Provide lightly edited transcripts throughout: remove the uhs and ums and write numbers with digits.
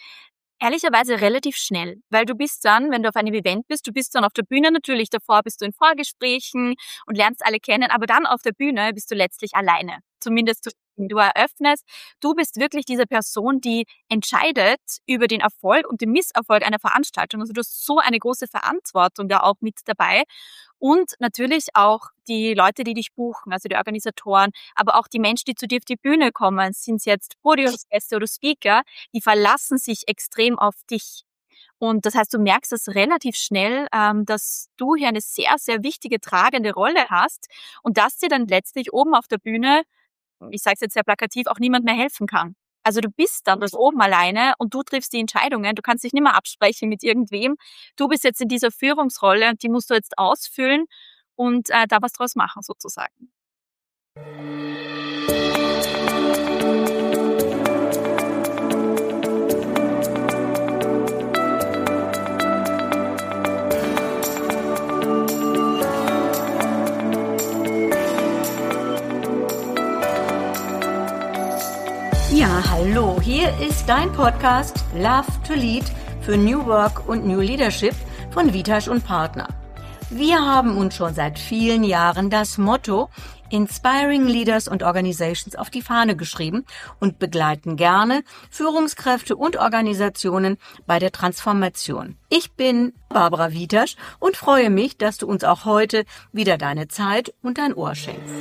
Ehrlicherweise relativ schnell, weil du bist dann, wenn du auf einem Event bist, du bist dann auf der Bühne natürlich, davor bist du in Vorgesprächen und lernst alle kennen, aber dann auf der Bühne bist du letztlich alleine. Zumindest du eröffnest. Du bist wirklich diese Person, die entscheidet über den Erfolg und den Misserfolg einer Veranstaltung. Also du hast so eine große Verantwortung da auch mit dabei. Und natürlich auch die Leute, die dich buchen, also die Organisatoren, aber auch die Menschen, die zu dir auf die Bühne kommen, sind es jetzt Podiumsgäste oder Speaker, die verlassen sich extrem auf dich. Und das heißt, du merkst es relativ schnell, dass du hier eine sehr, sehr wichtige, tragende Rolle hast und dass dir dann letztlich oben auf der Bühne, ich sage es jetzt sehr plakativ, auch niemand mehr helfen kann. Also du bist dann das oben alleine und du triffst die Entscheidungen. Du kannst dich nicht mehr absprechen mit irgendwem. Du bist jetzt in dieser Führungsrolle und die musst du jetzt ausfüllen und da was draus machen sozusagen. Ja, hallo, hier ist dein Podcast Love to Lead für New Work und New Leadership von Vitasch und Partner. Wir haben uns schon seit vielen Jahren das Motto Inspiring Leaders und Organizations auf die Fahne geschrieben und begleiten gerne Führungskräfte und Organisationen bei der Transformation. Ich bin Barbara Vitasch und freue mich, dass du uns auch heute wieder deine Zeit und dein Ohr schenkst.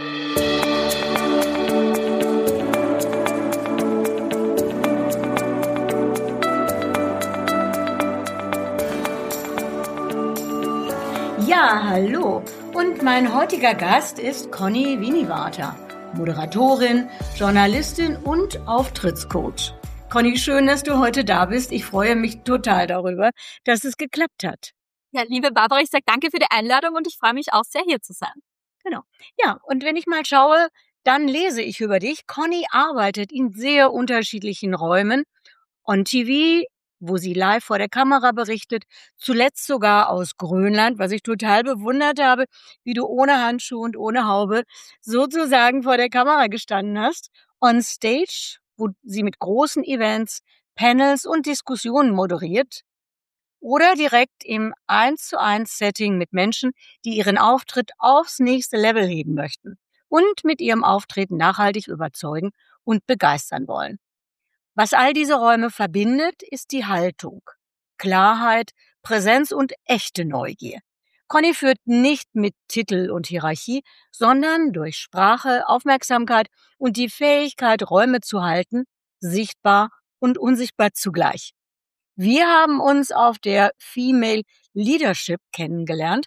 Ja, hallo. Und mein heutiger Gast ist Conny Winivater, Moderatorin, Journalistin und Auftrittscoach. Conny, schön, dass du heute da bist. Ich freue mich total darüber, dass es geklappt hat. Ja, liebe Barbara, ich sage danke für die Einladung und ich freue mich auch sehr, hier zu sein. Genau. Ja, und wenn ich mal schaue, dann lese ich über dich. Conny arbeitet in sehr unterschiedlichen Räumen. On TV, wo sie live vor der Kamera berichtet, zuletzt sogar aus Grönland, was ich total bewundert habe, wie du ohne Handschuhe und ohne Haube sozusagen vor der Kamera gestanden hast. On Stage, wo sie mit großen Events, Panels und Diskussionen moderiert. Oder direkt im 1:1 Setting mit Menschen, die ihren Auftritt aufs nächste Level heben möchten und mit ihrem Auftreten nachhaltig überzeugen und begeistern wollen. Was all diese Räume verbindet, ist die Haltung, Klarheit, Präsenz und echte Neugier. Conny führt nicht mit Titel und Hierarchie, sondern durch Sprache, Aufmerksamkeit und die Fähigkeit, Räume zu halten, sichtbar und unsichtbar zugleich. Wir haben uns auf der Female Leadership kennengelernt,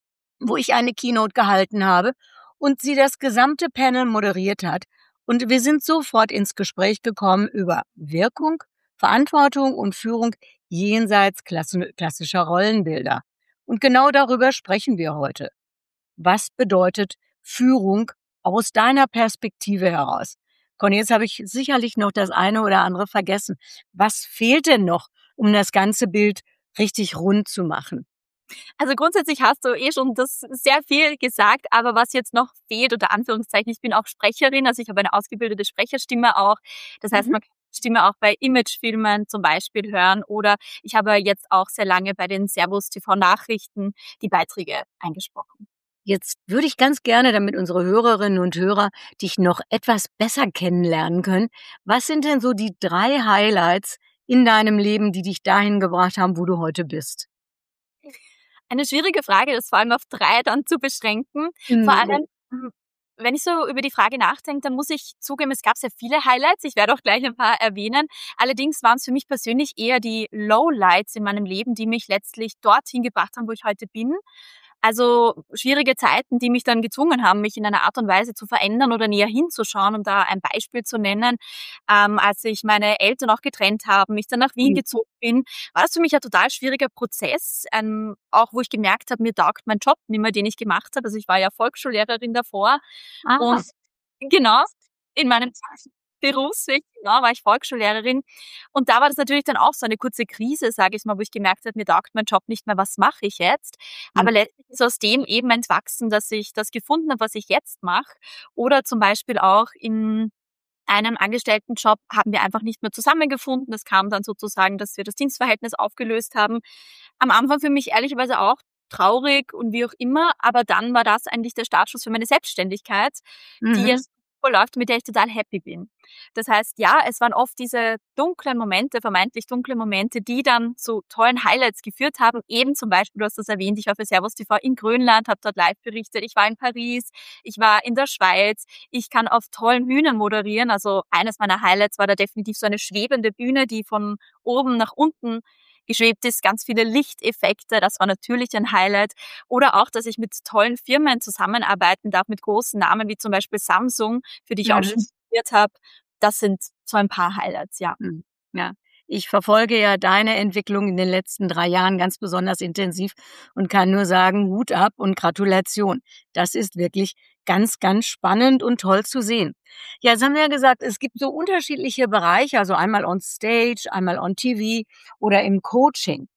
wo ich eine Keynote gehalten habe und sie das gesamte Panel moderiert hat. Und wir sind sofort ins Gespräch gekommen über Wirkung, Verantwortung und Führung jenseits klassischer Rollenbilder. Und genau darüber sprechen wir heute. Was bedeutet Führung aus deiner Perspektive heraus? Conny, jetzt habe ich sicherlich noch das eine oder andere vergessen. Was fehlt denn noch, um das ganze Bild richtig rund zu machen? Also grundsätzlich hast du schon das sehr viel gesagt, aber was jetzt noch fehlt, unter Anführungszeichen, ich bin auch Sprecherin, also ich habe eine ausgebildete Sprecherstimme auch. Das heißt, man kann die Stimme auch bei Imagefilmen zum Beispiel hören oder ich habe jetzt auch sehr lange bei den Servus TV Nachrichten die Beiträge eingesprochen. Jetzt würde ich ganz gerne, damit unsere Hörerinnen und Hörer dich noch etwas besser kennenlernen können. Was sind denn so die 3 Highlights in deinem Leben, die dich dahin gebracht haben, wo du heute bist? Eine schwierige Frage, das vor allem auf 3 dann zu beschränken. Vor allem, wenn ich so über die Frage nachdenke, dann muss ich zugeben, es gab sehr viele Highlights. Ich werde auch gleich ein paar erwähnen. Allerdings waren es für mich persönlich eher die Lowlights in meinem Leben, die mich letztlich dorthin gebracht haben, wo ich heute bin. Also schwierige Zeiten, die mich dann gezwungen haben, mich in einer Art und Weise zu verändern oder näher hinzuschauen, um da ein Beispiel zu nennen. Als sich meine Eltern auch getrennt haben, ich dann nach Wien gezogen bin, war das für mich ein total schwieriger Prozess, auch wo ich gemerkt habe, mir taugt mein Job nicht mehr, den ich gemacht habe. Also ich war ja Volksschullehrerin davor und genau, in meinem Berufsweg, genau, war ich Volksschullehrerin. Und da war das natürlich dann auch so eine kurze Krise, sage ich mal, wo ich gemerkt habe, mir taugt mein Job nicht mehr, was mache ich jetzt? Aber letztlich ist aus dem eben entwachsen, dass ich das gefunden habe, was ich jetzt mache. Oder zum Beispiel auch einem Angestelltenjob haben wir einfach nicht mehr zusammengefunden. Das kam dann sozusagen, dass wir das Dienstverhältnis aufgelöst haben. Am Anfang für mich ehrlicherweise auch traurig und wie auch immer, aber dann war das eigentlich der Startschuss für meine Selbstständigkeit, die Mhm. jetzt super läuft, mit der ich total happy bin. Das heißt, ja, es waren oft diese dunklen Momente, vermeintlich dunkle Momente, die dann zu tollen Highlights geführt haben. Eben zum Beispiel, du hast das erwähnt, ich war für Servus TV in Grönland, habe dort live berichtet, ich war in Paris, ich war in der Schweiz, ich kann auf tollen Bühnen moderieren. Also eines meiner Highlights war da definitiv so eine schwebende Bühne, die von oben nach unten geschwebt ist, ganz viele Lichteffekte, das war natürlich ein Highlight. Oder auch, dass ich mit tollen Firmen zusammenarbeiten darf, mit großen Namen wie zum Beispiel Samsung, für die ich auch schon Mhm. studiert habe. Das sind so ein paar Highlights, ja. Mhm. Ja. Ich verfolge ja deine Entwicklung in den letzten 3 Jahren ganz besonders intensiv und kann nur sagen, Hut ab und Gratulation. Das ist wirklich ganz, ganz spannend und toll zu sehen. Ja, jetzt haben wir ja gesagt, es gibt so unterschiedliche Bereiche, also einmal on Stage, einmal on TV oder im Coaching.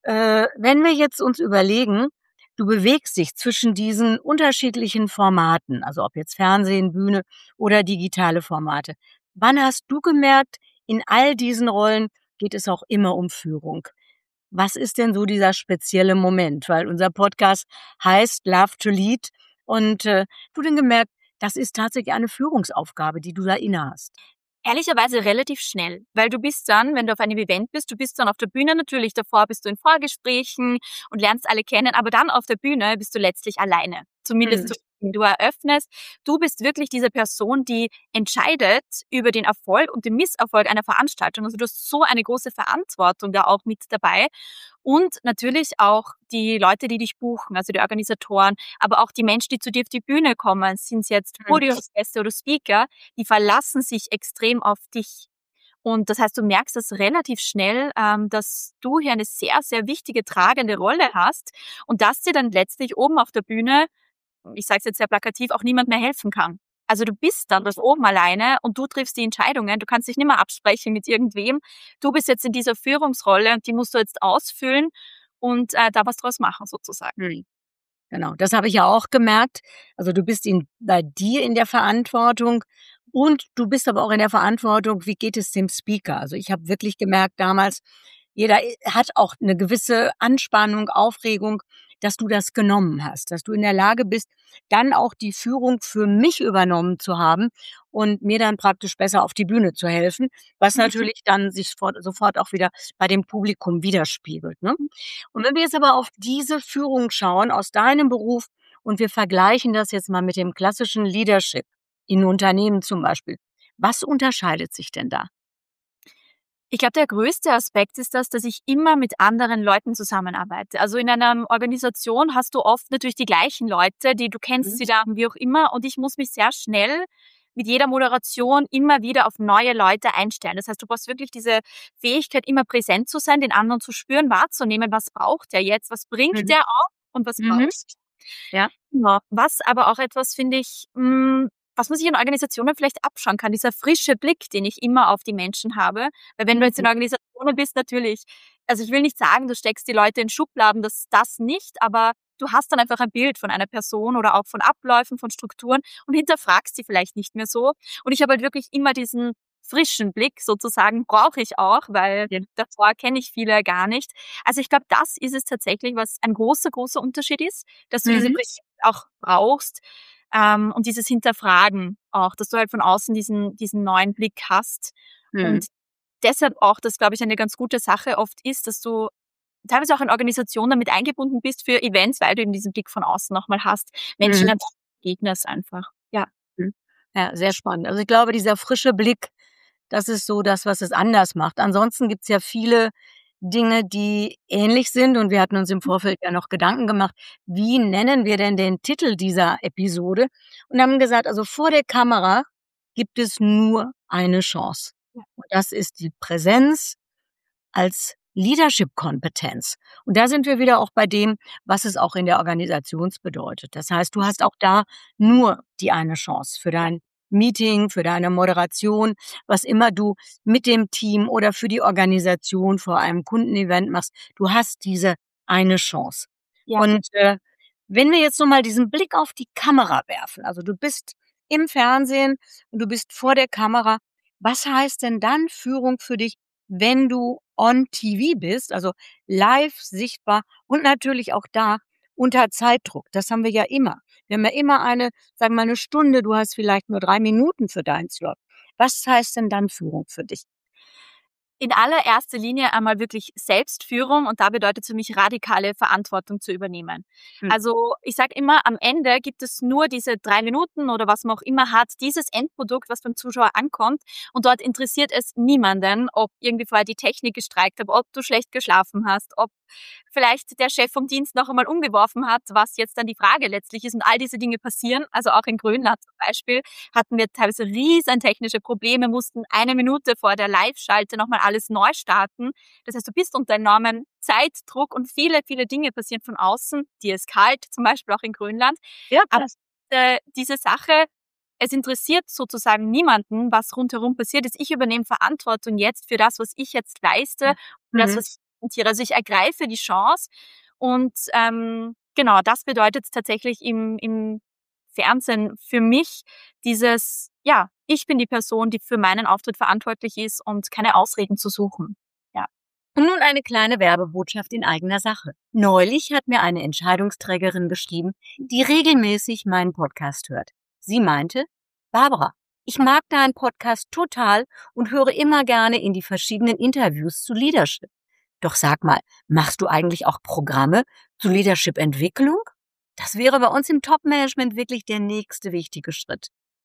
Wenn wir jetzt uns überlegen, du bewegst dich zwischen diesen unterschiedlichen Formaten, also ob jetzt Fernsehen, Bühne oder digitale Formate. Wann hast du gemerkt, in all diesen Rollen geht es auch immer um Führung? Was ist denn so dieser spezielle Moment? Weil unser Podcast heißt Love to Lead und du denn gemerkt, das ist tatsächlich eine Führungsaufgabe, die du da innehast. Ehrlicherweise relativ schnell, weil du bist dann, wenn du auf einem Event bist, du bist dann auf der Bühne natürlich, davor bist du in Vorgesprächen und lernst alle kennen, aber dann auf der Bühne bist du letztlich alleine. Zumindest Mhm. du eröffnest. Du bist wirklich diese Person, die entscheidet über den Erfolg und den Misserfolg einer Veranstaltung. Also du hast so eine große Verantwortung da auch mit dabei. Und natürlich auch die Leute, die dich buchen, also die Organisatoren, aber auch die Menschen, die zu dir auf die Bühne kommen, sind es jetzt Mhm. Podiumsgäste oder Speaker, die verlassen sich extrem auf dich. Und das heißt, du merkst das relativ schnell, dass du hier eine sehr, sehr wichtige, tragende Rolle hast und dass dir dann letztlich oben auf der Bühne, ich sage es jetzt sehr plakativ, auch niemand mehr helfen kann. Also du bist dann dort oben alleine und du triffst die Entscheidungen. Du kannst dich nicht mehr absprechen mit irgendwem. Du bist jetzt in dieser Führungsrolle und die musst du jetzt ausfüllen und da was draus machen sozusagen. Mhm. Genau, das habe ich ja auch gemerkt. Also du bist bei dir in der Verantwortung und du bist aber auch in der Verantwortung, wie geht es dem Speaker? Also ich habe wirklich gemerkt damals, jeder hat auch eine gewisse Anspannung, Aufregung, dass du das genommen hast, dass du in der Lage bist, dann auch die Führung für mich übernommen zu haben und mir dann praktisch besser auf die Bühne zu helfen, was natürlich dann sich sofort auch wieder bei dem Publikum widerspiegelt, ne? Und wenn wir jetzt aber auf diese Führung schauen aus deinem Beruf und wir vergleichen das jetzt mal mit dem klassischen Leadership in Unternehmen zum Beispiel. Was unterscheidet sich denn da? Ich glaube, der größte Aspekt ist das, dass ich immer mit anderen Leuten zusammenarbeite. Also in einer Organisation hast du oft natürlich die gleichen Leute, die du kennst, Mhm. sie da wie auch immer. Und ich muss mich sehr schnell mit jeder Moderation immer wieder auf neue Leute einstellen. Das heißt, du brauchst wirklich diese Fähigkeit, immer präsent zu sein, den anderen zu spüren, wahrzunehmen, was braucht der jetzt, was bringt Mhm. der auch und was Mhm. brauchst Ja. Genau. Was aber auch etwas, finde ich, was man sich in Organisationen vielleicht abschauen kann, dieser frische Blick, den ich immer auf die Menschen habe. Weil wenn du jetzt Mhm. in Organisationen bist, natürlich, also ich will nicht sagen, du steckst die Leute in Schubladen, das nicht, aber du hast dann einfach ein Bild von einer Person oder auch von Abläufen, von Strukturen und hinterfragst sie vielleicht nicht mehr so. Und ich habe halt wirklich immer diesen frischen Blick sozusagen, brauche ich auch, weil Ja. davor kenne ich viele gar nicht. Also ich glaube, das ist es tatsächlich, was ein großer, großer Unterschied ist, dass du diese Mhm. Präsenz auch brauchst, und dieses Hinterfragen auch, dass du halt von außen diesen neuen Blick hast. Mhm. Und deshalb auch, dass, glaube ich, eine ganz gute Sache oft ist, dass du teilweise auch in Organisationen damit eingebunden bist für Events, weil du eben diesen Blick von außen nochmal hast. Menschen Mhm. ganz begegnest einfach. Ja. Mhm. Ja, sehr spannend. Also ich glaube, dieser frische Blick, das ist so das, was es anders macht. Ansonsten gibt's ja viele Dinge, die ähnlich sind und wir hatten uns im Vorfeld ja noch Gedanken gemacht, wie nennen wir denn den Titel dieser Episode und haben gesagt, also vor der Kamera gibt es nur eine Chance. Und das ist die Präsenz als Leadership-Kompetenz. Und da sind wir wieder auch bei dem, was es auch in der Organisation bedeutet. Das heißt, du hast auch da nur die eine Chance für dein Meeting, für deine Moderation, was immer du mit dem Team oder für die Organisation vor einem Kundenevent machst. Du hast diese eine Chance. Ja. Und wenn wir jetzt noch mal diesen Blick auf die Kamera werfen, also du bist im Fernsehen und du bist vor der Kamera. Was heißt denn dann Führung für dich, wenn du on TV bist, also live sichtbar und natürlich auch da unter Zeitdruck? Das haben wir ja immer. Wir haben ja immer sagen wir mal 'ne Stunde, du hast vielleicht nur 3 Minuten für deinen Slot. Was heißt denn dann Führung für dich? In allererster Linie einmal wirklich Selbstführung und da bedeutet für mich radikale Verantwortung zu übernehmen. Hm. Also ich sage immer, am Ende gibt es nur diese 3 Minuten oder was man auch immer hat, dieses Endprodukt, was beim Zuschauer ankommt und dort interessiert es niemanden, ob irgendwie vorher die Technik gestreikt hat, ob du schlecht geschlafen hast, ob vielleicht der Chef vom Dienst noch einmal umgeworfen hat, was jetzt dann die Frage letztlich ist und all diese Dinge passieren. Also auch in Grönland zum Beispiel hatten wir teilweise riesen technische Probleme, mussten 1 Minute vor der Live-Schalte nochmal alles neu starten. Das heißt, du bist unter enormem Zeitdruck und viele, viele Dinge passieren von außen. Dir ist kalt, zum Beispiel auch in Grönland. Ja, Aber krass. diese Sache, es interessiert sozusagen niemanden, was rundherum passiert ist. Ich übernehme Verantwortung jetzt für das, was ich jetzt leiste, für das, was ich präsentiere. Also ich ergreife die Chance und genau, das bedeutet tatsächlich im Fernsehen für mich dieses, ja, ich bin die Person, die für meinen Auftritt verantwortlich ist und keine Ausreden zu suchen. Ja. Und nun eine kleine Werbebotschaft in eigener Sache. Neulich hat mir eine Entscheidungsträgerin geschrieben, die regelmäßig meinen Podcast hört. Sie meinte, Barbara, ich mag deinen Podcast total und höre immer gerne in die verschiedenen Interviews zu Leadership. Doch sag mal, machst du eigentlich auch Programme zu Leadership-Entwicklung? Das wäre bei uns im Top-Management wirklich der nächste wichtige Schritt.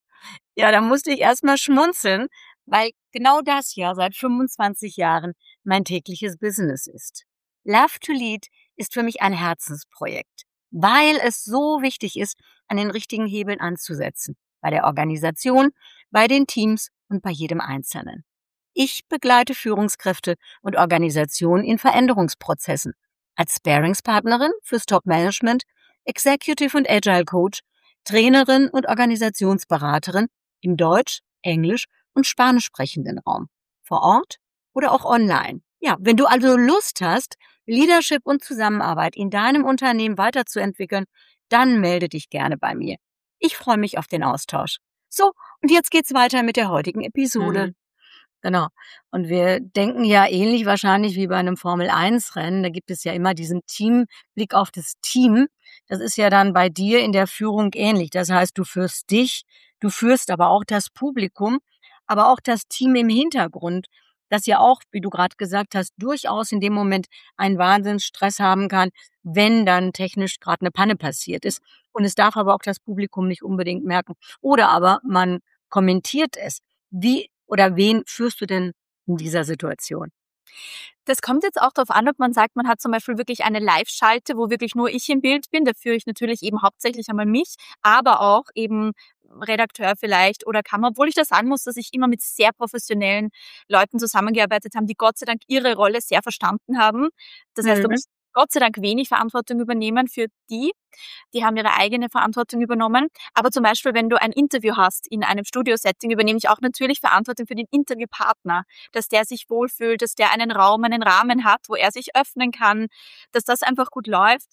Ja, da musste ich erstmal schmunzeln, weil genau das ja seit 25 Jahren mein tägliches Business ist. Love to Lead ist für mich ein Herzensprojekt, weil es so wichtig ist, an den richtigen Hebeln anzusetzen. Bei der Organisation, bei den Teams und bei jedem Einzelnen. Ich begleite Führungskräfte und Organisationen in Veränderungsprozessen. Als Sparingspartnerin fürs Top-Management, Executive und Agile Coach, Trainerin und Organisationsberaterin im Deutsch-, Englisch- und Spanisch sprechenden Raum. Vor Ort oder auch online. Ja, wenn du also Lust hast, Leadership und Zusammenarbeit in deinem Unternehmen weiterzuentwickeln, dann melde dich gerne bei mir. Ich freue mich auf den Austausch. So, und jetzt geht's weiter mit der heutigen Episode. Genau. Und wir denken ja ähnlich wahrscheinlich wie bei einem Formel-1-Rennen. Da gibt es ja immer diesen Blick auf das Team. Das ist ja dann bei dir in der Führung ähnlich. Das heißt, du führst dich, du führst aber auch das Publikum, aber auch das Team im Hintergrund, das ja auch, wie du gerade gesagt hast, durchaus in dem Moment einen Wahnsinnsstress haben kann, wenn dann technisch gerade eine Panne passiert ist. Und es darf aber auch das Publikum nicht unbedingt merken. Oder aber man kommentiert es. Wie oder wen führst du denn in dieser Situation? Das kommt jetzt auch darauf an, ob man sagt, man hat zum Beispiel wirklich eine Live-Schalte, wo wirklich nur ich im Bild bin. Da führe ich natürlich eben hauptsächlich einmal mich, aber auch eben Redakteur vielleicht oder Kamera, obwohl ich da sagen muss, dass ich immer mit sehr professionellen Leuten zusammengearbeitet habe, die Gott sei Dank ihre Rolle sehr verstanden haben. Das heißt, du musst Gott sei Dank wenig Verantwortung übernehmen für die. Die haben ihre eigene Verantwortung übernommen. Aber zum Beispiel, wenn du ein Interview hast in einem Studio-Setting, übernehme ich auch natürlich Verantwortung für den Interviewpartner, dass der sich wohlfühlt, dass der einen Raum, einen Rahmen hat, wo er sich öffnen kann, dass das einfach gut läuft.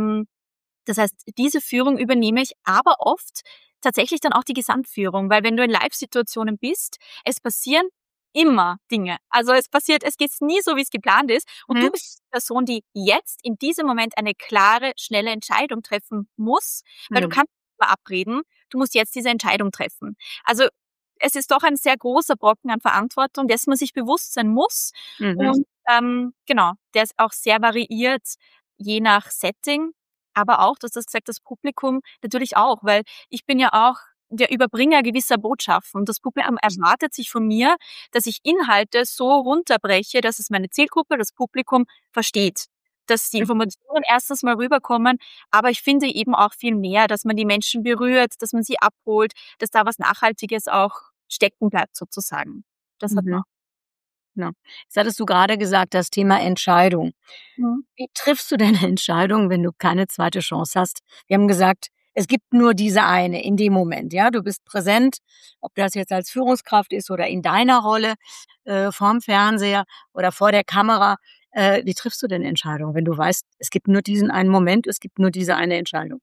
Das heißt, diese Führung übernehme ich, aber oft tatsächlich dann auch die Gesamtführung, weil wenn du in Live-Situationen bist, es passieren immer Dinge. Also es geht nie so, wie es geplant ist. Und du bist die Person, die jetzt in diesem Moment eine klare, schnelle Entscheidung treffen muss, weil du kannst nicht mehr abreden. Du musst jetzt diese Entscheidung treffen. Also es ist doch ein sehr großer Brocken an Verantwortung, dessen man sich bewusst sein muss. Und genau, der ist auch sehr variiert, je nach Setting. Aber auch, dass das gesagt, das Publikum natürlich auch, weil ich bin ja auch der Überbringer gewisser Botschaften. Und das Publikum erwartet sich von mir, dass ich Inhalte so runterbreche, dass es meine Zielgruppe, das Publikum versteht. Dass die Informationen erstens mal rüberkommen, aber ich finde eben auch viel mehr, dass man die Menschen berührt, dass man sie abholt, dass da was Nachhaltiges auch stecken bleibt sozusagen. Das hat man. Genau. Jetzt hattest du gerade gesagt, das Thema Entscheidung. Wie triffst du deine Entscheidung, wenn du keine zweite Chance hast? Wir haben gesagt, es gibt nur diese eine in dem Moment. Ja, du bist präsent, ob das jetzt als Führungskraft ist oder in deiner Rolle vorm Fernseher oder vor der Kamera. Wie triffst du denn Entscheidungen, wenn du weißt, es gibt nur diesen einen Moment, es gibt nur diese eine Entscheidung?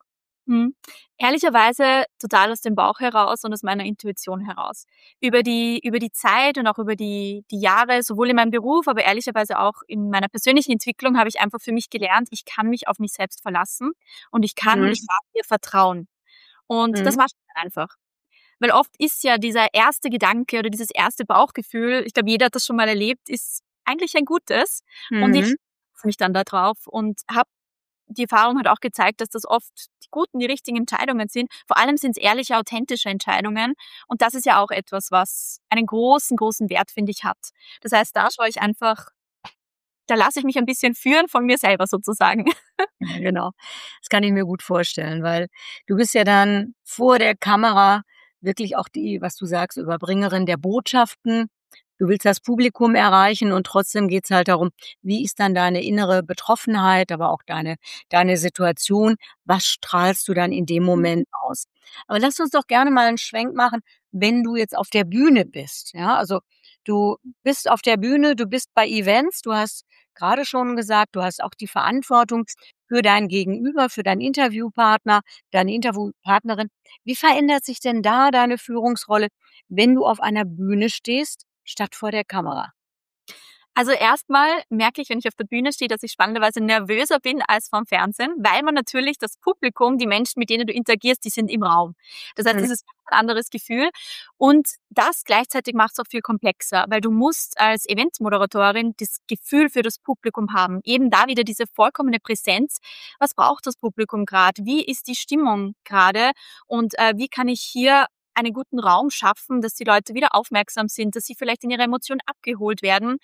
Mhm. Ehrlicherweise total aus dem Bauch heraus und aus meiner Intuition heraus. Über die Zeit und auch über die Jahre, sowohl in meinem Beruf, aber ehrlicherweise auch in meiner persönlichen Entwicklung, habe ich einfach für mich gelernt, ich kann mich auf mich selbst verlassen und ich Mhm. darf mir vertrauen. Und das Mhm. mache ich dann einfach. Weil oft ist ja dieser erste Gedanke oder dieses erste Bauchgefühl, ich glaube, jeder hat das schon mal erlebt, ist eigentlich ein gutes. Und ich Mhm. verlasse mich dann da drauf und habe die Erfahrung hat auch gezeigt, dass das oft die guten, die richtigen Entscheidungen sind. Vor allem sind es ehrliche, authentische Entscheidungen. Und das ist ja auch etwas, was einen großen, großen Wert, finde ich, hat. Das heißt, da schaue ich einfach, da lasse ich mich ein bisschen führen von mir selber sozusagen. Ja, genau. Das kann ich mir gut vorstellen, weil du bist ja dann vor der Kamera wirklich auch die, was du sagst, Überbringerin der Botschaften. Du willst das Publikum erreichen und trotzdem geht's halt darum, wie ist dann deine innere Betroffenheit, aber auch deine Situation? Was strahlst du dann in dem Moment aus? Aber lass uns doch gerne mal einen Schwenk machen, wenn du jetzt auf der Bühne bist, ja? Also, du bist auf der Bühne, du bist bei Events, du hast gerade schon gesagt, du hast auch die Verantwortung für dein Gegenüber, für deinen Interviewpartner, deine Interviewpartnerin. Wie verändert sich denn da deine Führungsrolle, wenn du auf einer Bühne stehst, statt vor der Kamera? Also erstmal merke ich, wenn ich auf der Bühne stehe, dass ich spannenderweise nervöser bin als vorm Fernsehen, weil man natürlich das Publikum, die Menschen, mit denen du interagierst, die sind im Raum. Das heißt, Mhm. das ist ein anderes Gefühl. Und das gleichzeitig macht es auch viel komplexer, weil du musst als Eventmoderatorin das Gefühl für das Publikum haben. Eben da wieder diese vollkommene Präsenz. Was braucht das Publikum gerade? Wie ist die Stimmung gerade? Und wie kann ich hier einen guten Raum schaffen, dass die Leute wieder aufmerksam sind, dass sie vielleicht in ihrer Emotion abgeholt werden.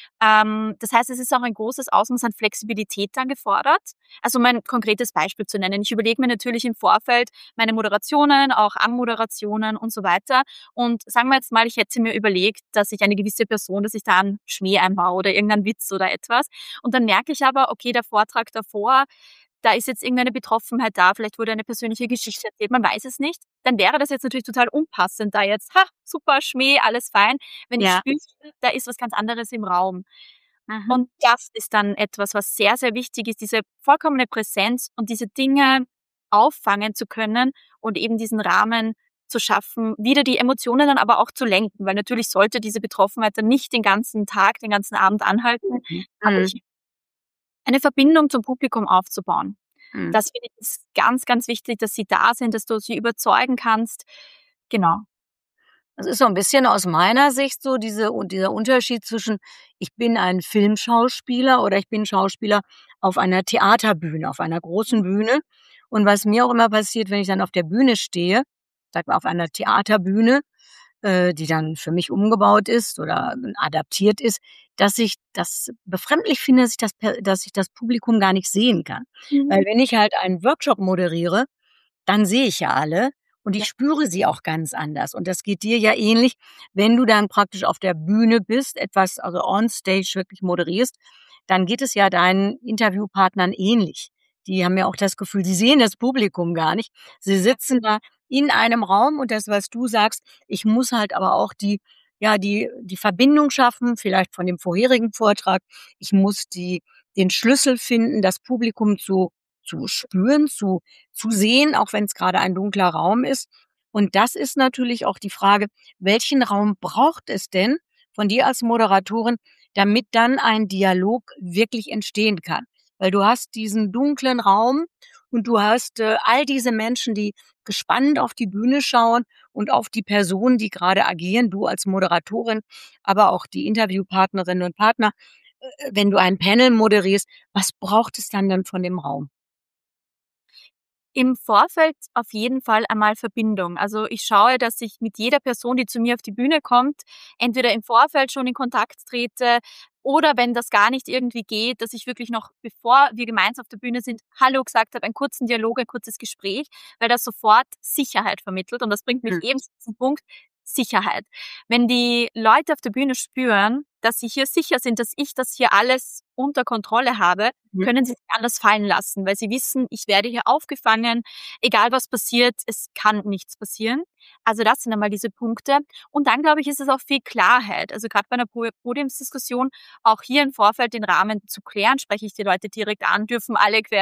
Das heißt, es ist auch ein großes Ausmaß an Flexibilität dann gefordert. Also um ein konkretes Beispiel zu nennen. Ich überlege mir natürlich im Vorfeld meine Moderationen, auch Anmoderationen und so weiter. Und sagen wir jetzt mal, ich hätte mir überlegt, dass ich eine gewisse Person, dass ich da einen Schmäh einbaue oder irgendeinen Witz oder etwas. Und dann merke ich aber, okay, der Vortrag davor, da ist jetzt irgendeine Betroffenheit da, vielleicht wurde eine persönliche Geschichte erzählt, man weiß es nicht. Dann wäre das jetzt natürlich total unpassend, da jetzt, ha, super, Schmäh, alles fein. Wenn ich Ja. spüre, da ist was ganz anderes im Raum. Mhm. Und das ist dann etwas, was sehr, sehr wichtig ist, diese vollkommene Präsenz und diese Dinge auffangen zu können und eben diesen Rahmen zu schaffen, wieder die Emotionen dann aber auch zu lenken, weil natürlich sollte diese Betroffenheit dann nicht den ganzen Tag, den ganzen Abend anhalten, Mhm. aber Mhm. eine Verbindung zum Publikum aufzubauen. Mhm. Das finde ich ist ganz, ganz wichtig, dass sie da sind, dass du sie überzeugen kannst. Genau. Das ist so 'n bisschen aus meiner Sicht so dieser Unterschied zwischen: Ich bin ein Filmschauspieler oder ich bin Schauspieler auf einer Theaterbühne, auf einer großen Bühne. Und was mir auch immer passiert, wenn ich dann auf der Bühne stehe, sage mal auf einer Theaterbühne, die dann für mich umgebaut ist oder adaptiert ist, dass ich das befremdlich finde, dass ich das Publikum gar nicht sehen kann. Weil Mhm. wenn ich halt einen Workshop moderiere, dann sehe ich ja alle und Ja. ich spüre sie auch ganz anders. Und das geht dir ja ähnlich, wenn du dann praktisch auf der Bühne bist, etwas, also on stage wirklich moderierst, dann geht es ja deinen Interviewpartnern ähnlich. Die haben ja auch das Gefühl, sie sehen das Publikum gar nicht. Sie sitzen da in einem Raum und das, was du sagst, ich muss halt aber auch die Verbindung schaffen, vielleicht von dem vorherigen Vortrag. Ich muss den Schlüssel finden, das Publikum zu spüren, zu sehen, auch wenn es gerade ein dunkler Raum ist. Und das ist natürlich auch die Frage, welchen Raum braucht es denn von dir als Moderatorin, damit dann ein Dialog wirklich entstehen kann? Weil du hast diesen dunklen Raum und du hast, all diese Menschen, die gespannt auf die Bühne schauen und auf die Personen, die gerade agieren, du als Moderatorin, aber auch die Interviewpartnerinnen und Partner. Wenn du ein Panel moderierst, was braucht es dann von dem Raum? Im Vorfeld auf jeden Fall einmal Verbindung. Also ich schaue, dass ich mit jeder Person, die zu mir auf die Bühne kommt, entweder im Vorfeld schon in Kontakt trete oder wenn das gar nicht irgendwie geht, dass ich wirklich noch, bevor wir gemeinsam auf der Bühne sind, Hallo gesagt habe, einen kurzen Dialog, ein kurzes Gespräch, weil das sofort Sicherheit vermittelt. Und das bringt mich Mhm. eben zu diesem Punkt Sicherheit. Wenn die Leute auf der Bühne spüren, dass sie hier sicher sind, dass ich das hier alles unter Kontrolle habe, Mhm. können sie sich anders fallen lassen, weil sie wissen, ich werde hier aufgefangen, egal was passiert, es kann nichts passieren. Also das sind einmal diese Punkte. Und dann, glaube ich, ist es auch viel Klarheit. Also gerade bei einer Podiumsdiskussion, auch hier im Vorfeld den Rahmen zu klären, spreche ich die Leute direkt an, dürfen alle quer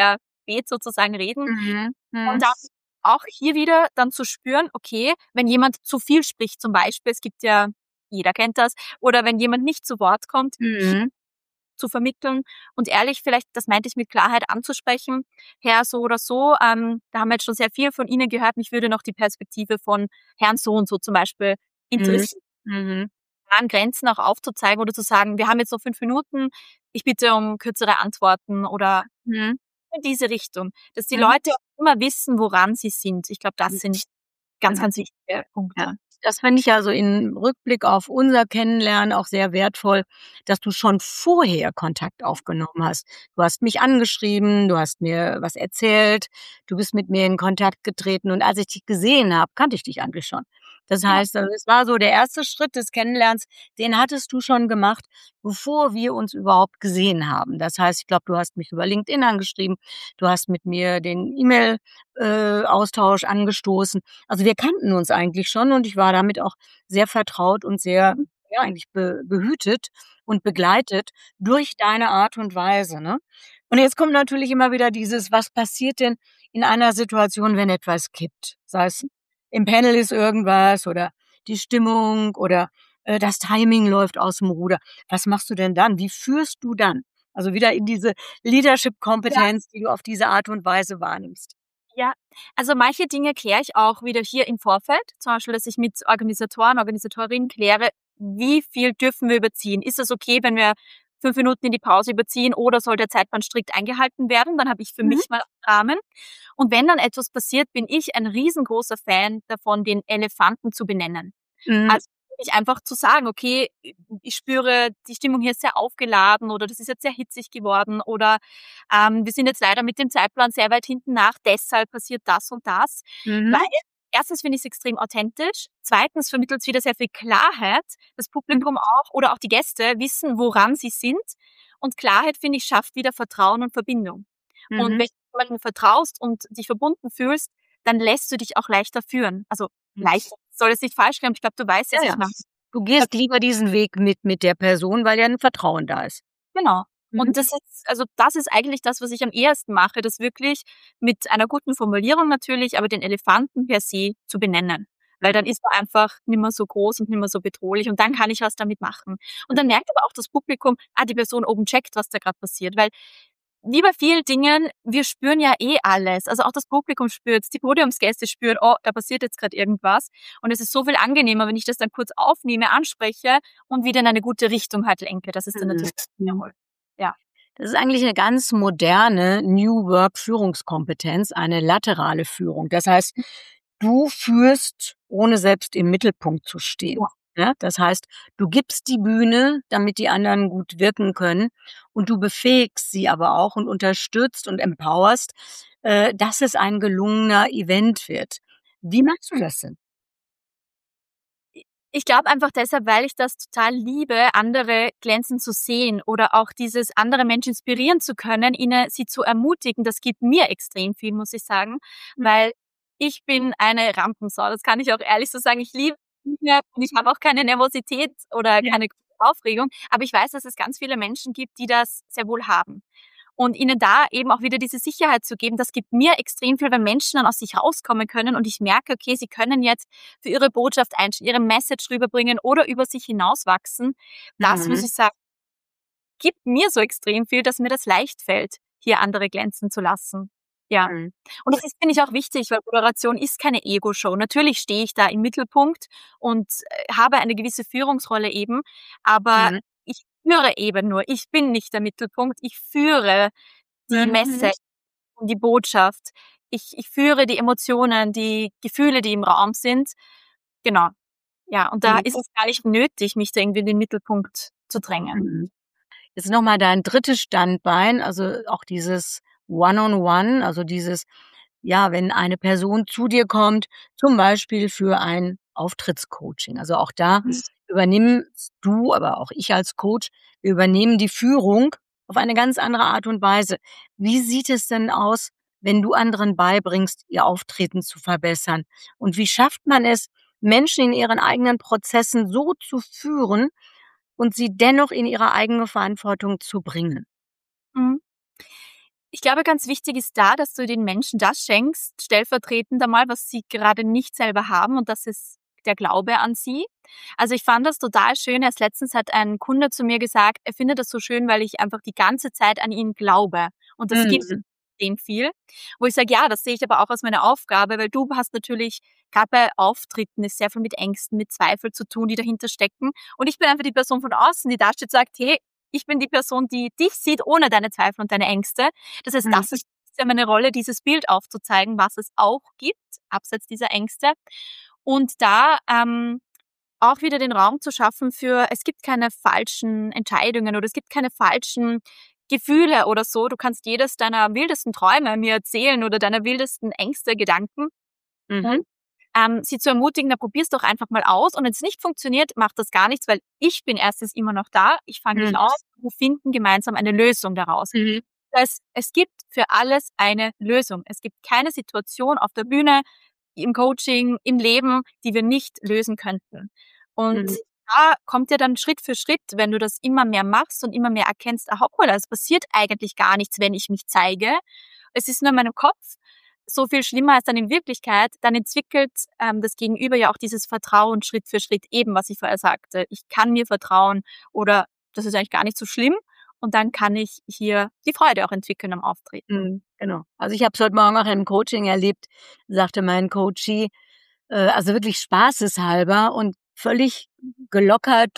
spät sozusagen reden. Mhm. Und Mhm. dann auch hier wieder dann zu spüren, okay, wenn jemand zu viel spricht zum Beispiel, es gibt ja, jeder kennt das, oder wenn jemand nicht zu Wort kommt, hier Mhm. zu vermitteln und ehrlich vielleicht, das meinte ich mit Klarheit anzusprechen, Herr so oder so, da haben wir jetzt schon sehr viel von Ihnen gehört, mich würde noch die Perspektive von Herrn so und so zum Beispiel Mhm. interessieren, Mhm. klaren Grenzen auch aufzuzeigen oder zu sagen, wir haben jetzt noch 5 Minuten, ich bitte um kürzere Antworten oder Mhm. in diese Richtung, dass die Mhm. Leute auch immer wissen, woran sie sind. Ich glaube, das sind ganz, Genau. ganz wichtige Ja, Punkte. das finde ich also im Rückblick auf unser Kennenlernen auch sehr wertvoll, dass du schon vorher Kontakt aufgenommen hast. Du hast mich angeschrieben, du hast mir was erzählt, du bist mit mir in Kontakt getreten und als ich dich gesehen habe, kannte ich dich eigentlich schon. Das Ja, heißt, es war so der erste Schritt des Kennenlernens, den hattest du schon gemacht, bevor wir uns überhaupt gesehen haben. Das heißt, ich glaube, du hast mich über LinkedIn angeschrieben, du hast mit mir den E-Mail Austausch angestoßen. Also, wir kannten uns eigentlich schon und ich war damit auch sehr vertraut und sehr, ja, eigentlich behütet und begleitet durch deine Art und Weise, ne? Und jetzt kommt natürlich immer wieder dieses: Was passiert denn in einer Situation, wenn etwas kippt? Sei es im Panel ist irgendwas oder die Stimmung oder, das Timing läuft aus'm Ruder. Was machst du denn dann? Wie führst du dann? Also, wieder in diese ja. Leadership-Kompetenz, die du auf diese Art und Weise wahrnimmst. Ja, also manche Dinge kläre ich auch wieder hier im Vorfeld. Zum Beispiel, dass ich mit Organisatoren, Organisatorinnen kläre, wie viel dürfen wir überziehen? Ist es okay, wenn wir 5 Minuten in die Pause überziehen oder soll der Zeitplan strikt eingehalten werden? Dann habe ich für Mhm. mich mal Rahmen. Und wenn dann etwas passiert, bin ich ein riesengroßer Fan davon, den Elefanten zu benennen. Mhm. Also wirklich einfach zu sagen, okay, ich spüre, die Stimmung hier ist sehr aufgeladen oder das ist jetzt sehr hitzig geworden oder wir sind jetzt leider mit dem Zeitplan sehr weit hinten nach, deshalb passiert das und das. Weil Mhm. erstens finde ich es extrem authentisch, zweitens vermittelt es wieder sehr viel Klarheit, das Mhm. Publikum auch oder auch die Gäste wissen, woran sie sind und Klarheit, finde ich, schafft wieder Vertrauen und Verbindung. Und Mhm. wenn du jemandem vertraust und dich verbunden fühlst, dann lässt du dich auch leichter führen. Also Mhm. leichter soll es nicht falsch klingen, aber ich glaube, du weißt, Ja, was ich ja. meine. Du gehst lieber diesen Weg mit der Person, weil ja 'n Vertrauen da ist. Genau. Mhm. Und das ist eigentlich das, was ich am ehesten mache, das wirklich mit einer guten Formulierung natürlich, aber den Elefanten per se zu benennen. Weil dann ist er einfach nimmer so groß und nimmer so bedrohlich und dann kann ich was damit machen. Und dann merkt aber auch das Publikum, die Person oben checkt, was da grad passiert, weil wie bei vielen Dingen, wir spüren ja eh alles. Also auch das Publikum spürt's, die Podiumsgäste spüren: „Oh, da passiert jetzt grad irgendwas.“ Und es ist so viel angenehmer, wenn ich das dann kurz aufnehme, anspreche und wieder in eine gute Richtung halt lenke. Das ist dann Mhm. natürlich Erfolg. Ja. Das ist eigentlich 'ne ganz moderne New Work Führungskompetenz, eine laterale Führung. Das heißt, du führst, ohne selbst im Mittelpunkt zu stehen. Ja. Ja, das heißt, du gibst die Bühne, damit die anderen gut wirken können und du befähigst sie aber auch und unterstützt und empowerst, dass es ein gelungener Event wird. Wie machst du das denn? Ich glaube einfach deshalb, weil ich das total liebe, andere glänzen zu sehen oder auch dieses andere Menschen inspirieren zu können, sie zu ermutigen. Das gibt mir extrem viel, muss ich sagen, weil ich bin eine Rampensau. Das kann ich auch ehrlich so sagen. Ich liebe Bühne und ich habe auch keine Nervosität oder Ja. keine Aufregung, aber ich weiß, dass es ganz viele Menschen gibt, die das sehr wohl haben. Und ihnen da eben auch wieder diese Sicherheit zu geben, das gibt mir extrem viel, wenn Menschen dann aus sich rauskommen können und ich merke, okay, sie können jetzt für ihre Botschaft einstehen, ihre Message rüberbringen oder über sich hinauswachsen. Das muss Mhm. ich sagen, gibt mir so extrem viel, dass mir das leicht fällt, hier andere glänzen zu lassen. Ja. Mhm. Und das ist, finde ich, auch wichtig, weil Moderation ist keine Ego-Show. Natürlich stehe ich da im Mittelpunkt und habe eine gewisse Führungsrolle eben, aber Mhm. ich führe eben nur. Ich bin nicht der Mittelpunkt. Ich führe die Mhm. Message und die Botschaft. Ich führe die Emotionen, die Gefühle, die im Raum sind. Genau. Ja, und da Mhm. ist es gar nicht nötig, mich da irgendwie in den Mittelpunkt zu drängen. Mhm. Jetzt noch mal dein drittes Standbein, also auch dieses One-on-One, also dieses, ja, wenn eine Person zu dir kommt, zum Beispiel für ein Auftrittscoaching. Also auch da übernimmst du, aber auch ich als Coach, wir übernehmen die Führung auf eine ganz andere Art und Weise. Wie sieht es denn aus, wenn du anderen beibringst, ihr Auftreten zu verbessern? Und wie schafft man es, Menschen in ihren eigenen Prozessen so zu führen und sie dennoch in ihre eigene Verantwortung zu bringen? Mhm. Ich glaube, ganz wichtig ist da, dass du den Menschen das schenkst, stellvertretend einmal, was sie gerade nicht selber haben, und das ist der Glaube an sie. Also ich fand das total schön. Erst letztens hat ein Kunde zu mir gesagt, er findet das so schön, weil ich einfach die ganze Zeit an ihn glaube. Und das gibt Mhm. dem viel. Wo ich sage, ja, das sehe ich aber auch als meine Aufgabe, weil du hast natürlich, gerade bei Auftritten, ist sehr viel mit Ängsten, mit Zweifel zu tun, die dahinter stecken. Und ich bin einfach die Person von außen, die da steht und sagt, hey, ich bin die Person, die dich sieht ohne deine Zweifel und deine Ängste. Das heißt, Mhm. das ist ja meine Rolle, dieses Bild aufzuzeigen, was es auch gibt, abseits dieser Ängste. Und da auch wieder den Raum zu schaffen für, es gibt keine falschen Entscheidungen oder es gibt keine falschen Gefühle oder so. Du kannst jedes deiner wildesten Träume mir erzählen oder deiner wildesten Ängste, Gedanken. Mhm. Und sie zu ermutigen, na, probier's doch einfach mal aus. Und wenn es nicht funktioniert, macht das gar nichts, weil ich bin erstens immer noch da. Ich fange dich Mhm. auf. Wir finden gemeinsam eine Lösung daraus. Mhm. Das heißt, es gibt für alles eine Lösung. Es gibt keine Situation auf der Bühne, im Coaching, im Leben, die wir nicht lösen könnten. Und Mhm. da kommt ja dann Schritt für Schritt, wenn du das immer mehr machst und immer mehr erkennst, aha, hoppala, es passiert eigentlich gar nichts, wenn ich mich zeige. Es ist nur in meinem Kopf so viel schlimmer als dann in Wirklichkeit. Dann entwickelt das Gegenüber ja auch dieses Vertrauen Schritt für Schritt, eben was ich vorher sagte. Ich kann mir vertrauen oder das ist eigentlich gar nicht so schlimm. Und dann kann ich hier die Freude auch entwickeln am Auftreten. Mhm. Genau. Also, ich habe es heute Morgen auch im Coaching erlebt, sagte mein Coachie, also wirklich spaßeshalber und völlig gelockert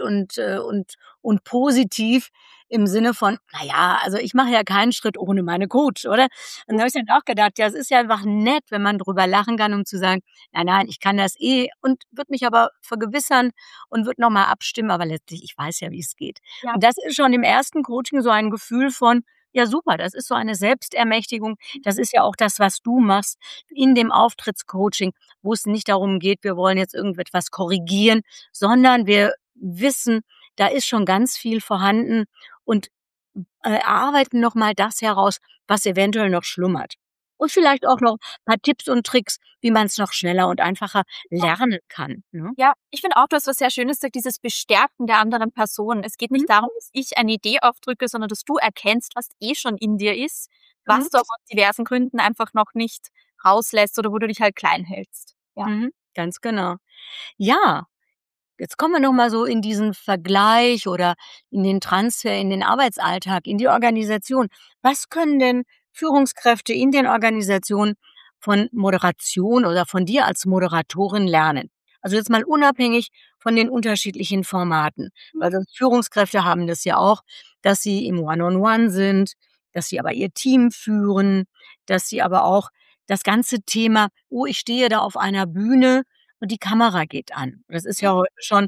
und positiv im Sinne von: „Na ja, also ich mache ja keinen Schritt ohne meine Coach“, oder? Und da habe ich dann auch gedacht, ja, es ist ja einfach nett, wenn man drüber lachen kann, um zu sagen: „Nein, nein, ich kann das eh und würde mich aber vergewissern und würde noch mal abstimmen, aber letztlich, ich weiß ja, wie es geht.“ Ja. Und das ist schon im ersten Coaching so ein Gefühl von: „Ja super, das ist so eine Selbstermächtigung.“ Das ist ja auch das, was du machst in dem Auftrittscoaching, wo es nicht darum geht, wir wollen jetzt irgendetwas korrigieren, sondern wir wissen, da ist schon ganz viel vorhanden und, erarbeiten noch mal das heraus, was eventuell noch schlummert. Und vielleicht auch noch paar Tipps und Tricks, wie man's noch schneller und einfacher lernen kann, ne? Ja, ich finde auch, du hast was sehr Schönes gesagt, dieses Bestärken der anderen Person. Es geht Mhm, nicht darum, dass ich eine Idee aufdrücke, sondern dass du erkennst, was eh schon in dir ist, mhm, was du aber aus diversen Gründen einfach noch nicht rauslässt oder wo du dich halt klein hältst. Ja. mhm, ganz genau. Ja. Jetzt kommen wir noch mal so in diesen Vergleich oder in den Transfer in den Arbeitsalltag, in die Organisation. Was können denn Führungskräfte in den Organisationen von Moderation oder von dir als Moderatorin lernen? Also jetzt mal unabhängig von den unterschiedlichen Formaten, weil sonst Führungskräfte haben das ja auch, dass sie im One-on-One sind, dass sie aber ihr Team führen, dass sie aber auch das ganze Thema: „Oh, ich stehe da auf einer Bühne und die Kamera geht an.“ Das ist ja heute schon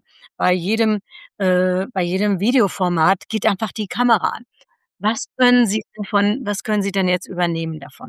bei jedem Videoformat geht einfach die Kamera an. Was können Sie denn jetzt übernehmen davon?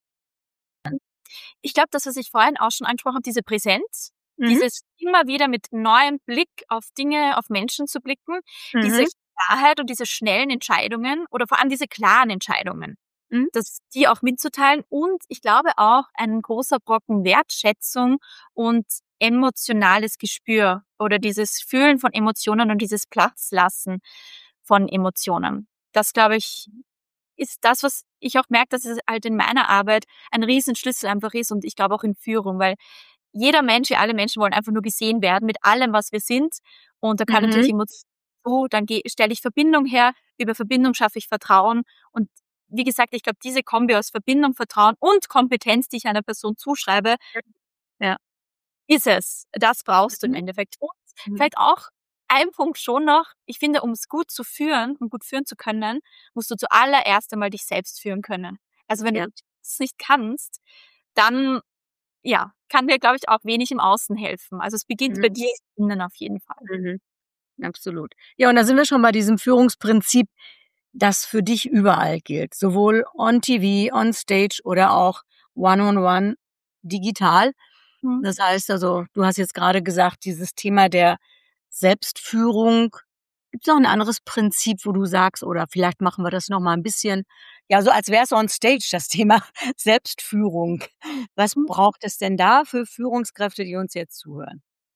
Ich glaube, das, was ich vorhin auch schon angesprochen habe, diese Präsenz, Mhm, dieses immer wieder mit neuem Blick auf Dinge, auf Menschen zu blicken, diese mhm, Klarheit und diese schnellen Entscheidungen oder vor allem diese klaren Entscheidungen. mhm, Die auch mitzuteilen und ich glaube auch ein großer Brocken Wertschätzung und emotionales Gespür oder dieses Fühlen von Emotionen und dieses Platzlassen von Emotionen. Das, glaube ich, ist das, was ich auch merke, dass es halt in meiner Arbeit ein Riesenschlüssel einfach ist und ich glaube auch in Führung, weil jeder Mensch, wir alle Menschen wollen einfach nur gesehen werden mit allem, was wir sind und da kann natürlich mhm, Emotion so, dann stelle ich Verbindung her, über Verbindung schaffe ich Vertrauen und wie gesagt, ich glaube, diese Kombi aus Verbindung, Vertrauen und Kompetenz, die ich einer Person zuschreibe, ja, ist es. Das brauchst du im mhm, Endeffekt. Und mhm, vielleicht auch ein Punkt schon noch, ich finde, um es gut zu führen und gut führen zu können, musst du zuallererst einmal dich selbst führen können. Also wenn du ja, das nicht kannst, dann, ja, kann dir, glaube ich, auch wenig im Außen helfen. Also es beginnt mhm, bei dir innen auf jeden Fall. mhm, absolut. Ja, und da sind wir schon bei diesem Führungsprinzip, das für dich überall gilt, sowohl on TV, on Stage oder auch one-on-one digital. Mhm. Das heißt also, du hast jetzt gerade gesagt, dieses Thema der Selbstführung. Gibt's noch 'n anderes Prinzip, wo du sagst: „Oder vielleicht machen wir das noch mal 'n bisschen ja, so als wär's on stage, das Thema Selbstführung.“ Was braucht es denn da für Führungskräfte, die uns jetzt zuhören?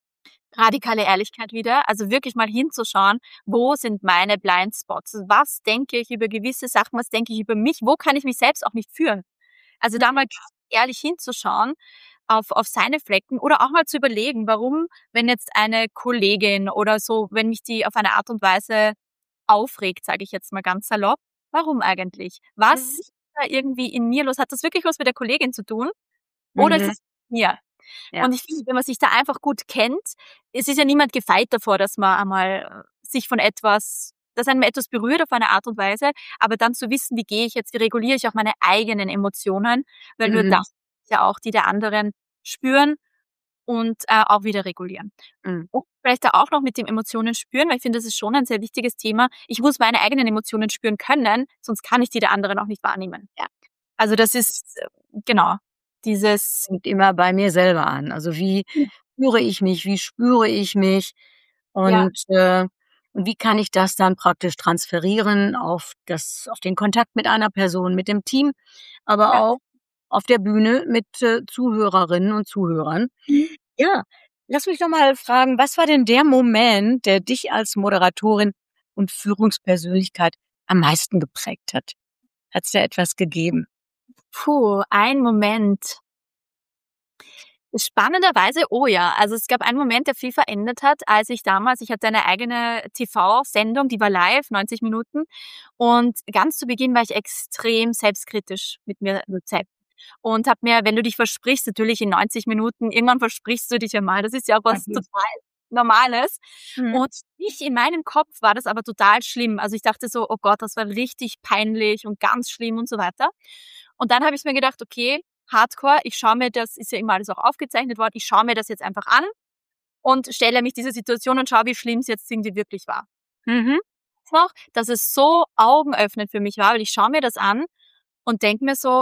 Radikale Ehrlichkeit wieder, also wirklich mal hinzuschauen, wo sind meine Blindspots? Was denke ich über gewisse Sachen? Was denke ich über mich? Wo kann ich mich selbst auch nicht führen? Also da mal ganz ehrlich hinzuschauen auf seine Flecken oder auch mal zu überlegen, warum, wenn jetzt eine Kollegin oder so, wenn mich die auf eine Art und Weise aufregt, sage ich jetzt mal ganz salopp, warum eigentlich? Was ist da irgendwie in mir los? Hat das wirklich was mit der Kollegin zu tun oder ist Mhm. es mit mir? Ja. Und ich finde, wenn man sich da einfach gut kennt, es ist ja niemand gefeit davor, dass man einmal sich von etwas, dass einem etwas berührt auf eine Art und Weise, aber dann zu wissen, wie gehe ich jetzt, wie reguliere ich auch meine eigenen Emotionen, weil nur Mhm. das ja auch die der anderen spüren und auch wieder regulieren. Mhm. Und vielleicht da auch noch mit dem Emotionen spüren, weil ich finde, das ist schon ein sehr wichtiges Thema. Ich muss meine eigenen Emotionen spüren können, sonst kann ich die der anderen auch nicht wahrnehmen. Ja. Also das ist, genau, dieses, Fängt immer bei mir selber an. Also, wie führe ich mich, wie spüre ich mich ja, und wie kann ich das dann praktisch transferieren auf den Kontakt mit einer Person, mit dem Team, aber ja. auch auf der Bühne mit, Zuhörerinnen und Zuhörern. Mhm. Ja, lass mich doch mal fragen, was war denn der Moment, der dich als Moderatorin und Führungspersönlichkeit am meisten geprägt hat? Hat's da etwas gegeben? Puh, ein Moment. Spannenderweise, oh ja. Also es gab einen Moment, der viel verändert hat, als ich hatte eine eigene TV-Sendung, die war live, 90 Minuten. Und ganz zu Beginn war ich extrem selbstkritisch mit mir selbst. Und habe mir, wenn du dich versprichst, natürlich in 90 Minuten, irgendwann versprichst du dich ja mal. Das ist ja auch was Mhm. total Normales. Mhm. Und ich in meinem Kopf war das aber total schlimm. Also ich dachte so, oh Gott, das war richtig peinlich und ganz schlimm und so weiter. Und dann habe ich mir gedacht, okay, Hardcore, ich schaue mir das, ist ja immer alles auch aufgezeichnet worden, ich schaue mir das jetzt einfach an und stelle mich dieser Situation und schaue, wie schlimm es jetzt irgendwie wirklich war. Mhm. Noch, dass es so augenöffnend für mich war, weil ich schaue mir das an und denke mir so,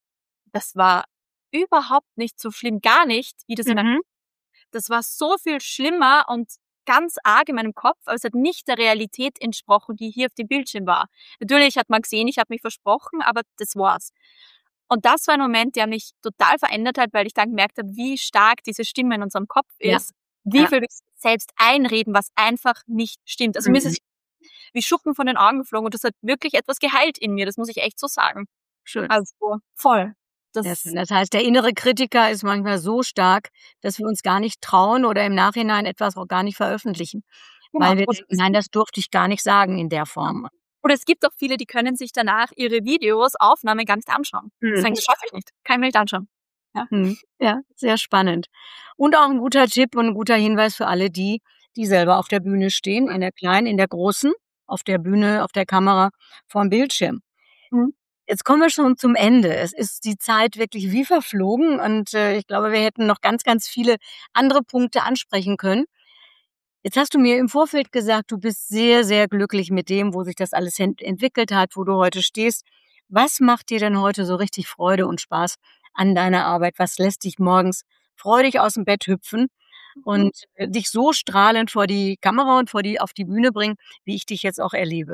das war überhaupt nicht so schlimm, gar nicht, wie das in meinem, Mhm. das war so viel schlimmer und ganz arg in meinem Kopf, aber es hat nicht der Realität entsprochen, die hier auf dem Bildschirm war. Natürlich hat man gesehen, ich habe mich versprochen, aber das war's. Und das war ein Moment, der mich total verändert hat, weil ich dann gemerkt habe, wie stark diese Stimme in unserem Kopf Ja, ist, wie ja. viel wir selbst einreden, was einfach nicht stimmt. Also mir ist Mhm. es wie Schuppen von den Augen geflogen und das hat wirklich etwas geheilt in mir, das muss ich echt so sagen. Schön. Also voll. Sehr Das, schön. Das heißt, der innere Kritiker ist manchmal so stark, dass wir uns gar nicht trauen oder im Nachhinein etwas auch gar nicht veröffentlichen, genau. weil wir denken: „Nein, das durfte ich gar nicht sagen in der Form.“ Oder es gibt auch viele, die können sich danach ihre Videos, Aufnahmen gar nicht anschauen. Mhm. Sagen, das schaffe ich nicht. Kann ich mir nicht anschauen. Ja. Mhm. Ja, sehr spannend. Und auch 'n guter Tipp und 'n guter Hinweis für alle die, die selber auf der Bühne stehen, in der kleinen, in der großen, auf der Bühne, auf der Kamera, vorm Bildschirm. Mhm. Jetzt kommen wir schon zum Ende. Es ist die Zeit wirklich wie verflogen und, ich glaube, wir hätten noch ganz, ganz viele andere Punkte ansprechen können. Jetzt hast du mir im Vorfeld gesagt, du bist sehr, sehr glücklich mit dem, wo sich das alles entwickelt hat, wo du heute stehst. Was macht dir denn heute so richtig Freude und Spaß an deiner Arbeit? Was lässt dich morgens freudig aus dem Bett hüpfen und, dich so strahlend vor die Kamera und auf die Bühne bringen, wie ich dich jetzt auch erlebe?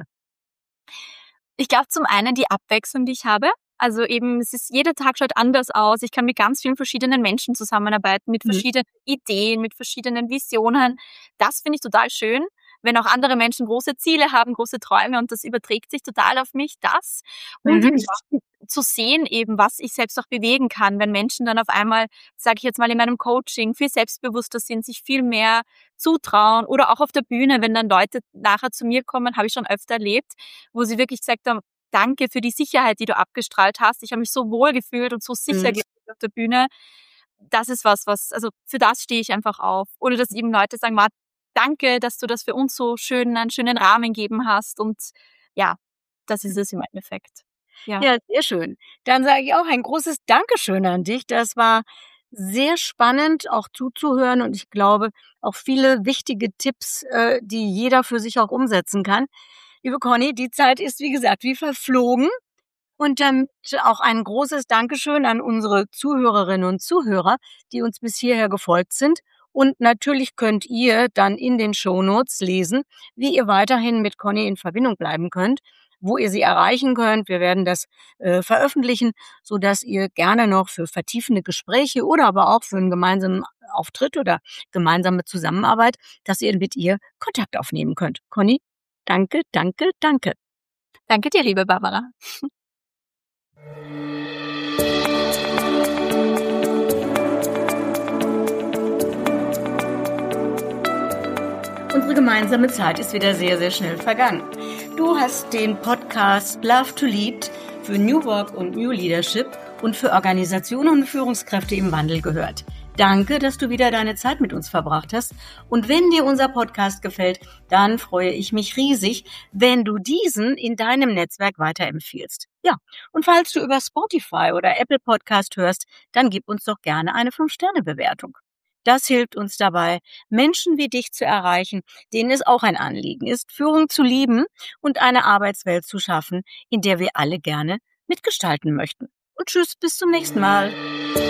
Ich glaube zum einen die Abwechslung, die ich habe. Also eben, es ist jeder Tag schaut anders aus. Ich kann mit ganz vielen verschiedenen Menschen zusammenarbeiten, mit Mhm. verschiedenen Ideen, mit verschiedenen Visionen. Das finde ich total schön, wenn auch andere Menschen große Ziele haben, große Träume und das überträgt sich total auf mich, das. Und Mhm. ja, zu sehen eben, was ich selbst auch bewegen kann, wenn Menschen dann auf einmal, sage ich jetzt mal in meinem Coaching, viel selbstbewusster sind, sich viel mehr zutrauen oder auch auf der Bühne, wenn dann Leute nachher zu mir kommen, habe ich schon öfter erlebt, wo sie wirklich gesagt haben, danke für die Sicherheit, die du abgestrahlt hast. Ich habe mich so wohl gefühlt und so sicher Mhm. gefühlt auf der Bühne. Das ist was, also für das stehe ich einfach auf. Oder dass eben Leute sagen, Mart, danke, dass du das für uns so schön, einen schönen Rahmen gegeben hast. Und ja, das ist es im Endeffekt. Ja. Ja, sehr schön. Dann sage ich auch ein großes Dankeschön an dich. Das war sehr spannend, auch zuzuhören und ich glaube, auch viele wichtige Tipps, die jeder für sich auch umsetzen kann. Liebe Conny, die Zeit ist, wie gesagt, wie verflogen und damit auch ein großes Dankeschön an unsere Zuhörerinnen und Zuhörer, die uns bis hierher gefolgt sind. Und natürlich könnt ihr dann in den Shownotes lesen, wie ihr weiterhin mit Conny in Verbindung bleiben könnt. wo ihr sie erreichen könnt. Wir werden das veröffentlichen, sodass ihr gerne noch für vertiefende Gespräche oder aber auch für einen gemeinsamen Auftritt oder gemeinsame Zusammenarbeit, dass ihr mit ihr Kontakt aufnehmen könnt. Conny, danke, danke, danke. Danke dir, liebe Barbara. Unsere gemeinsame Zeit ist wieder sehr, sehr schnell vergangen. Du hast den Podcast Love to Lead für New Work und New Leadership und für Organisationen und Führungskräfte im Wandel gehört. Danke, dass du wieder deine Zeit mit uns verbracht hast. Und wenn dir unser Podcast gefällt, dann freue ich mich riesig, wenn du diesen in deinem Netzwerk weiterempfiehlst. Ja, und falls du über Spotify oder Apple Podcast hörst, dann gib uns doch gerne eine 5-Sterne-Bewertung. Das hilft uns dabei, Menschen wie dich zu erreichen, denen es auch ein Anliegen ist, Führung zu lieben und eine Arbeitswelt zu schaffen, in der wir alle gerne mitgestalten möchten. Und tschüss, bis zum nächsten Mal.